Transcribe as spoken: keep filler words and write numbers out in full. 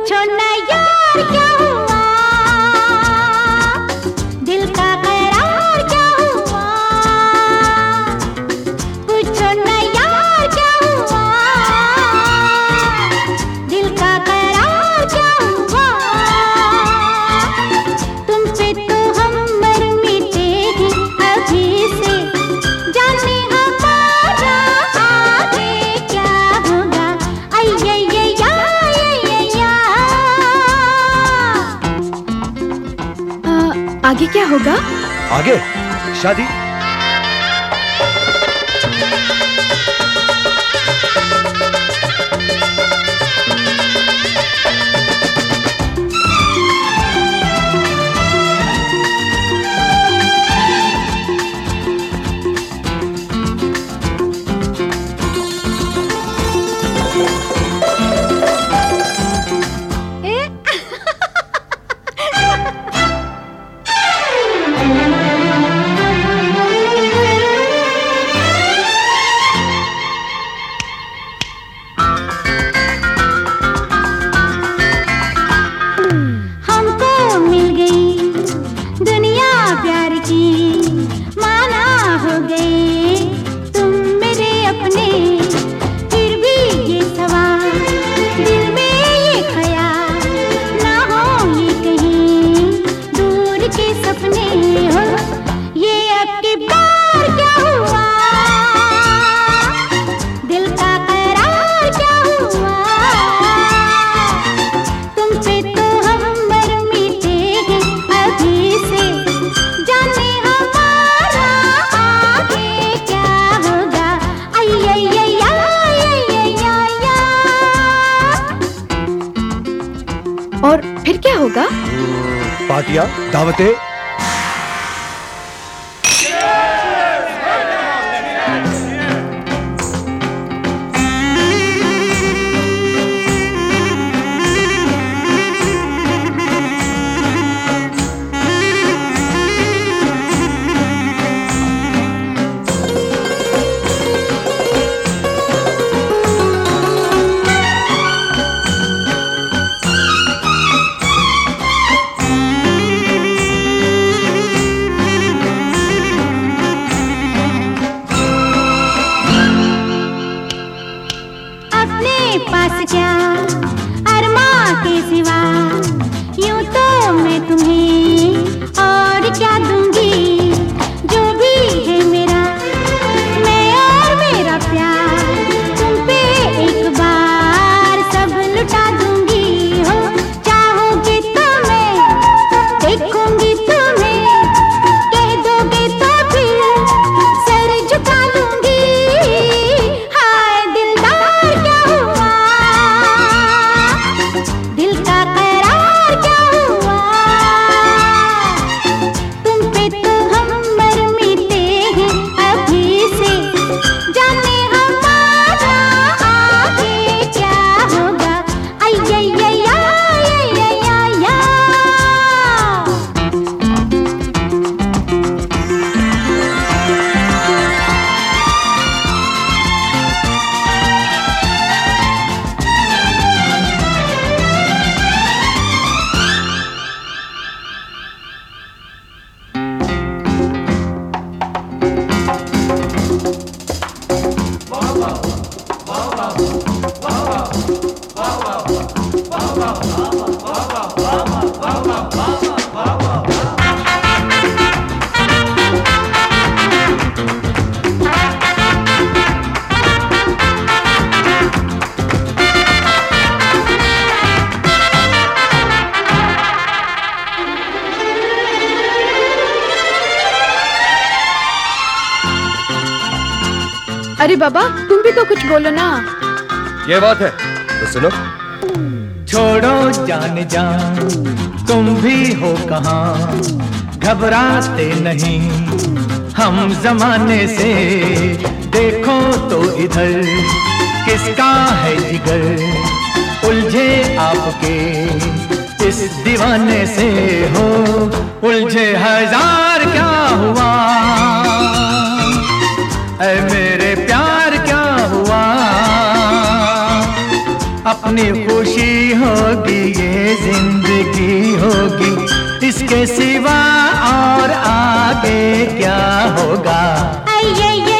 पूछो ना यार क्या हुआ, दिल का करार क्या हुआ। पूछो ना यार क्या हुआ, दिल का करार क्या हुआ। तुम पे तो हम मर मिटे हैं अभी से, जाने हमारा आगे क्या होगा। आई आई आई आगे क्या होगा? आगे शादी। और फिर क्या होगा? पार्टियां, दावतें। पास क्या अरमा के सिवा, यूं तो मैं तुम्हें और क्या दूंगी। जो भी है मेरा, मैं और मेरा प्यार, तुम पे एक बार सब लुटा दूंगी। हो चाहोगे तो मैं देखूंगी तुम्हें, कह दोगे तो फिर सर झुका लूंगी। हाय दिलदार क्या हुआ, दिल का करार क्या हुआ। तुम पे तो हम मर मिटे हैं अभी से, जाने हमारा आगे क्या होगा। आई आई आई आई आई आई आई। अरे बाबा, तुम भी तो कुछ बोलो ना। ये बात है तो सुनो। छोड़ो जान जान, तुम भी हो कहाँ, घबराते नहीं हम जमाने से। देखो तो इधर किसका है जिगर, उलझे आपके इस दीवाने से। हो उलझे हजार क्या हुआ, ऐ मेरे प्यार क्या हुआ। अपनी खुशी होगी जिंदगी होगी, इसके सिवा और आगे क्या होगा। आई